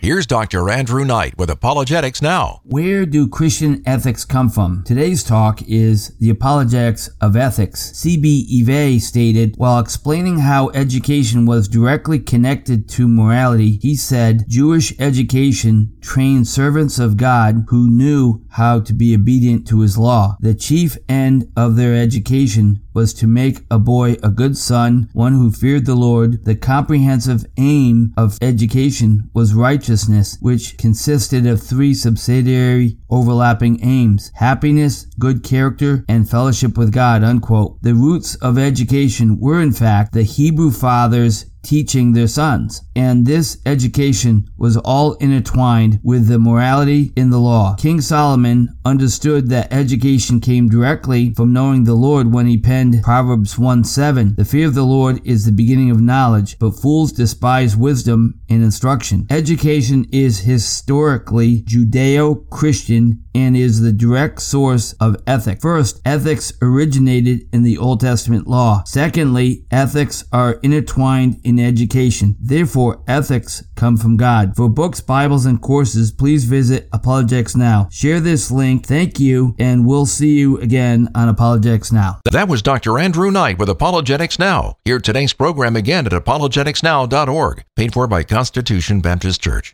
Here's Dr. Andrew Knight with Apologetics Now. Where do Christian ethics come from? Today's talk is the apologetics of ethics. C.B. Eve stated, while explaining how education was directly connected to morality, he said, Jewish education trained servants of God who knew how to be obedient to his law. The chief end of their education was to make a boy a good son, one who feared the Lord. The comprehensive aim of education was righteousness, which consisted of three subsidiary overlapping aims: happiness, good character, and fellowship with God, unquote. The roots of education were, in fact, the Hebrew fathers teaching their sons, and this education was all intertwined with the morality in the law. King Solomon understood that education came directly from knowing the Lord when he penned Proverbs 1:7. The fear of the Lord is the beginning of knowledge, but fools despise wisdom and instruction. Education is historically Judeo-Christian and is the direct source of ethics. First, ethics originated in the Old Testament law. Secondly, ethics are intertwined in education. Therefore, ethics come from God. For books, Bibles, and courses, please visit Apologetics Now. Share this link. Thank you, and we'll see you again on Apologetics Now. That was Dr. Andrew Knight with Apologetics Now. Hear today's program again at apologeticsnow.org. Paid for by Constitution Baptist Church.